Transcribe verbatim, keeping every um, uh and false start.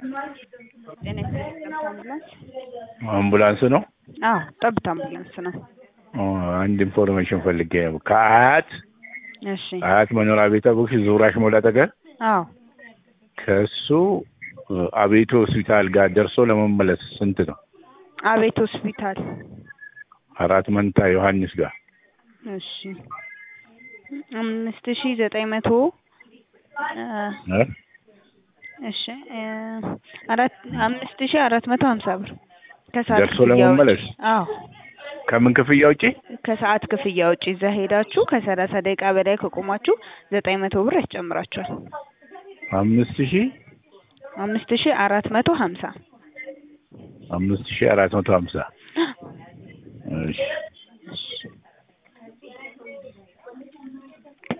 ጤና ይስጥልኝ ጠብታ አምቡላንስ። አምቡላንስ ነው? አዎ ጠብታ አምቡላንስ ነው። አንድ ኢንፎርሜሽን ፈልጌ ነው። ከአያት እሺ አያት መኖሪያ ቤተ ቡሽ ዙራሽ ሞላ ጠገር አዎ ከሱ አቤቶ ሆስፒታል ጋር ደርሶ ለመመለስ ስንት ነው? አቤት ሆስፒታል አራት መንታ ዮሐንስ ጋር እሺ አምስት ሺህ ዘጠኝ መቶ እሺ አራት አምስት ሺህ አራት መቶ ሀምሳ ብር ከሰዓት ደርሶ ለመመለስ። አዎ ከምን ክፍያ ውጪ? ከሰዓት ክፍያ ውጪ እዛ ሄዳችሁ ከሰላሳ ደቂቃ በላይ ከቆማችሁ ዘጠኝ መቶ ብር ያስጨምራችኋል። አምስት ሺህ አምስት ሺህ አራት መቶ ሀምሳ አምስት ሺህ አራት መቶ ሀምሳ እሺ